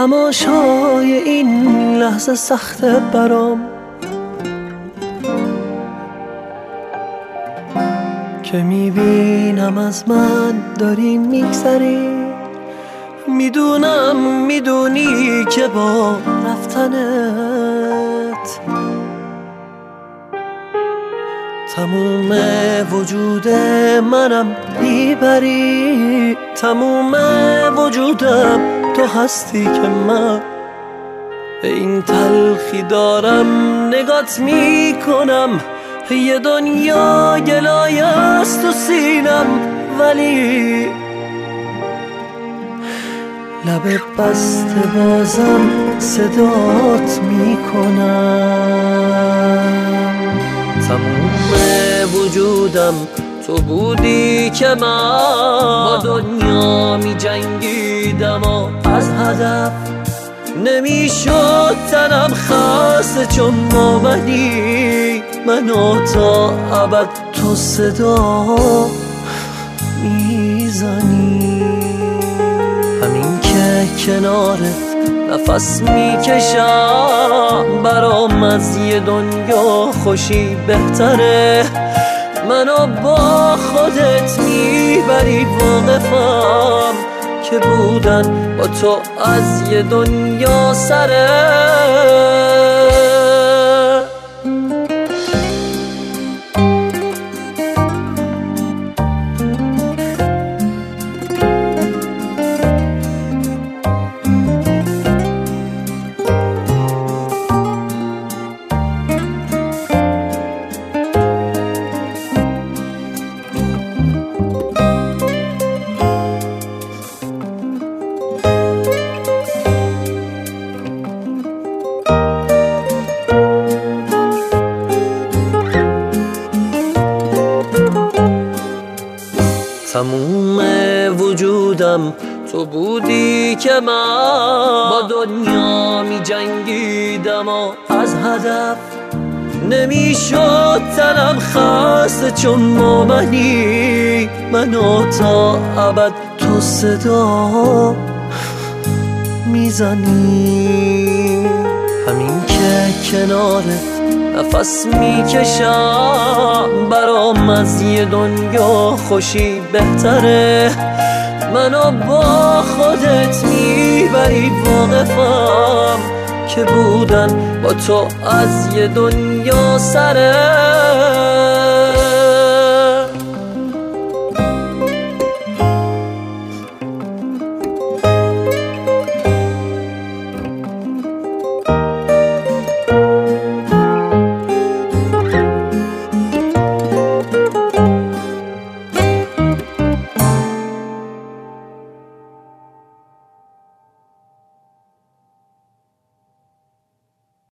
تماشای این لحظه سخته برام که میبینم از من داری میگذری. میدونم میدونی که با رفتنت تموم وجود منم میبری. تموم وجودم تو هستی که من به این تلخی دارم نگات میکنم. یه دنیا گلای است تو سینم ولی لب بسته بازم صدات میکنم. تموم وجودم تو بودی که من با دنیا می جنگیدم و از هدف نمیشد تنم خسته چون با منی. منو تا ابد تو صدا میزنی. همین که کنارت نفس میکشم برام از یه دنیا خوشی بهتره. منو با خودت میبری واقفم که بودن با تو از یه دنیا سره. تموم وجودم تو بودی که من با دنیا می جنگیدم و از هدف نمیشد تنم خسته چون با منی. منو تا ابد تو صدا میزنی. همین که کنارت نفس میکشم برام از یه دنیا خوشی بهتره. منو با خودت میبری واقفم که بودن با تو از یه دنیا سره.